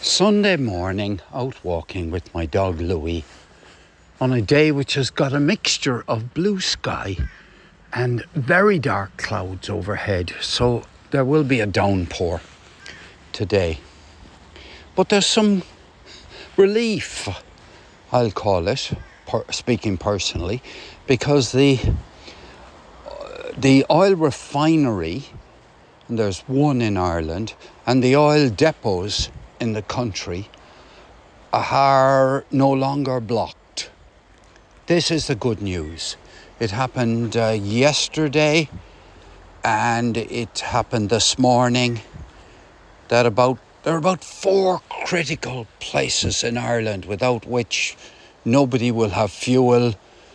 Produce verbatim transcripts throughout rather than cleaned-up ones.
Sunday morning, out walking with my dog Louis on a day which has got a mixture of blue sky and very dark clouds overhead, so there will be a downpour today. But there's some relief, I'll call it, per, speaking personally, because the the oil refinery, and there's one in Ireland, and the oil depots in the country are no longer blocked. This is the good news. It happened uh, yesterday, and it happened this morning, that about there are about four critical places in Ireland without which nobody will have fuel.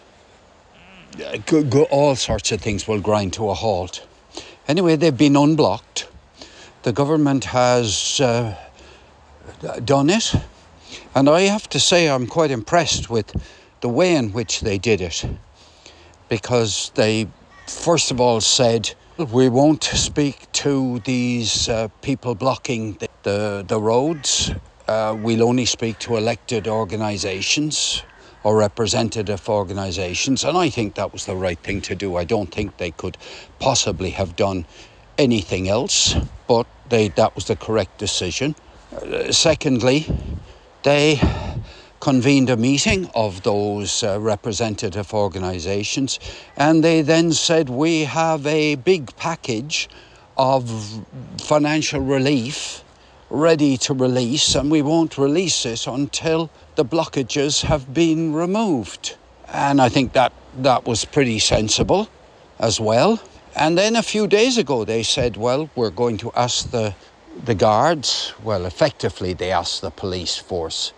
Go, go, all sorts of things will grind to a halt. Anyway, they've been unblocked. The government has uh, done it, and I have to say I'm quite impressed with the way in which they did it, because they first of all said, we won't speak to these uh, people blocking the, the, the roads. Uh, we'll only speak to elected organisations or representative organisations, and I think that was the right thing to do. I don't think they could possibly have done anything else, but they that was the correct decision. Uh, secondly, they convened a meeting of those uh, representative organisations, and they then said, we have a big package of financial relief ready to release, and we won't release it until the blockages have been removed. And I think that that was pretty sensible as well. And then a few days ago they said, well, we're going to ask the the guards, well, effectively they asked the police force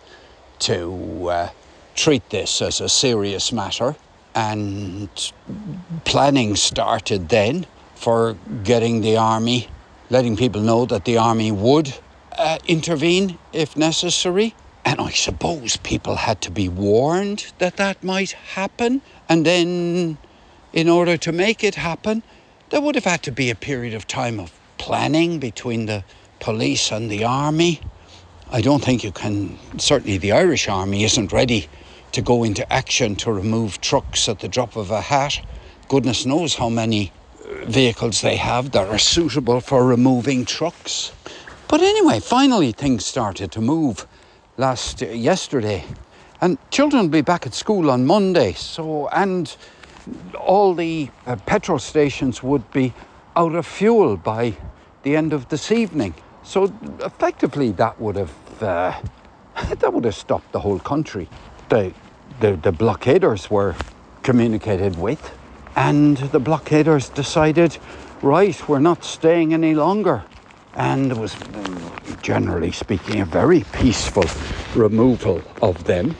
to uh, treat this as a serious matter, and planning started then for getting the army, letting people know that the army would uh, intervene if necessary. And I suppose people had to be warned that that might happen, and then in order to make it happen there would have had to be a period of time of planning between the police and the army. I don't think you can, certainly the Irish army isn't ready to go into action to remove trucks at the drop of a hat. Goodness knows how many vehicles they have that are suitable for removing trucks. But anyway, finally things started to move last uh, yesterday, and children will be back at school on Monday, so and all the uh, petrol stations would be out of fuel by the end of this evening. So effectively that would have uh, that would have stopped the whole country. The, the the blockaders were communicated with, and the blockaders decided, right, we're not staying any longer. And it was, generally speaking, a very peaceful removal of them.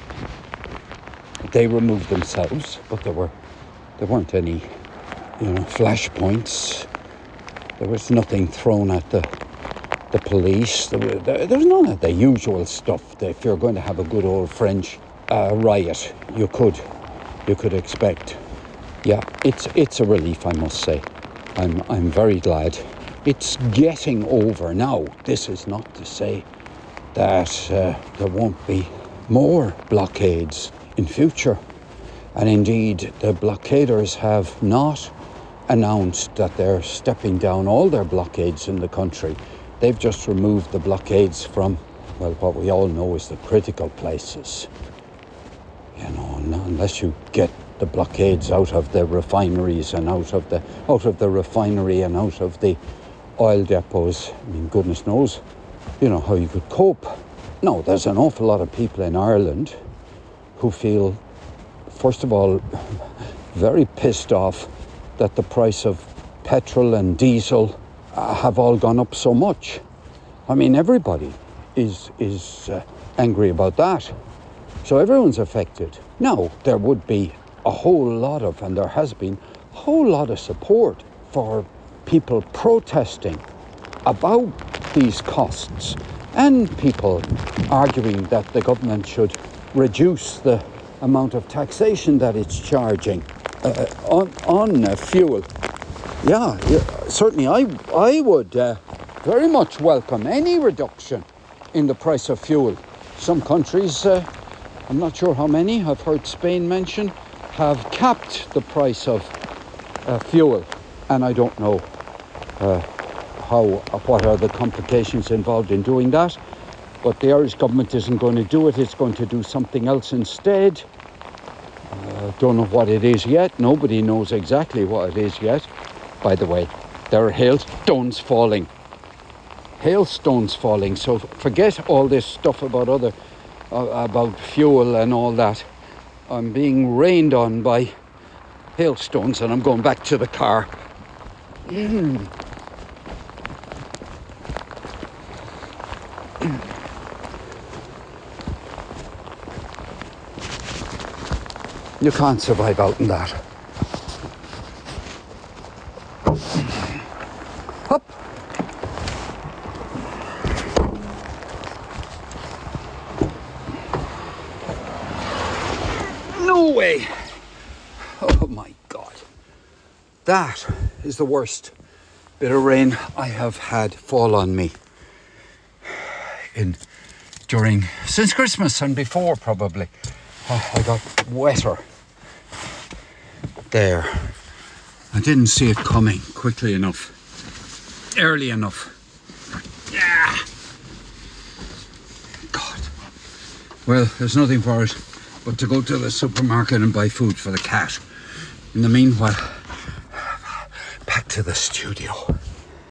They removed themselves, but there were there weren't any, you know, flashpoints. There was nothing thrown at the the police. There was, there, there was none of the usual stuff that if you're going to have a good old French uh, riot, you could you could expect. Yeah, it's it's a relief, I must say. I'm I'm very glad. It's getting over now. This is not to say that uh, there won't be more blockades in future. And indeed, the blockaders have not announced that they're stepping down all their blockades in the country. They've just removed the blockades from, well, what we all know is the critical places. You know, unless you get the blockades out of the refineries and out of the out of the refinery and out of the oil depots, I mean, goodness knows, you know, how you could cope. No, there's an awful lot of people in Ireland who feel, first of all, very pissed off that the price of petrol and diesel uh, have all gone up so much. I mean, everybody is is uh, angry about that. So everyone's affected. Now, there would be a whole lot of, and there has been, a whole lot of support for people protesting about these costs, and people arguing that the government should reduce the amount of taxation that it's charging uh, on on uh, fuel. Yeah, yeah, certainly I I would uh, very much welcome any reduction in the price of fuel. Some countries, uh, I'm not sure how many, I've heard Spain mentioned, have capped the price of uh, fuel. And I don't know uh, how, what are the complications involved in doing that. But the Irish government isn't going to do it. It's going to do something else instead. Uh, don't know what it is yet. Nobody knows exactly what it is yet. By the way, there are hailstones falling. Hailstones falling. So forget all this stuff about other, uh, about fuel and all that. I'm being rained on by hailstones, and I'm going back to the car. Mm. You can't survive out in that. Up. No way. Oh my God. That is the worst bit of rain I have had fall on me in during since Christmas and before probably. Oh, I got wetter there. I didn't see it coming quickly enough, early enough. Yeah. God. Well, there's nothing for it but to go to the supermarket and buy food for the cat. In the meanwhile, back to the studio.